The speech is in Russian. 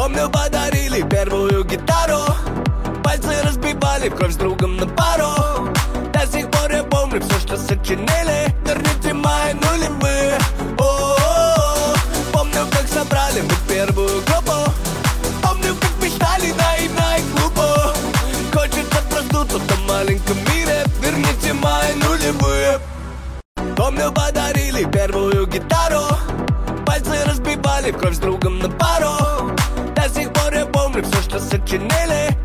Помню, подарили первую гитару, пальцы разбивали в кровь с другом на пару. До сих пор я помню все, что сочинили. Верните мои нулевые. О-о-о. Помню, как собрали мы первую группу. Помню, как мечтали наивно и глупо. Хочется проснуться в том маленьком мире. Верните мои нулевые. Помню, подарили первую гитару, пальцы разбивали в кровь с другом на пару. До сих пор я помню все, что сочинили.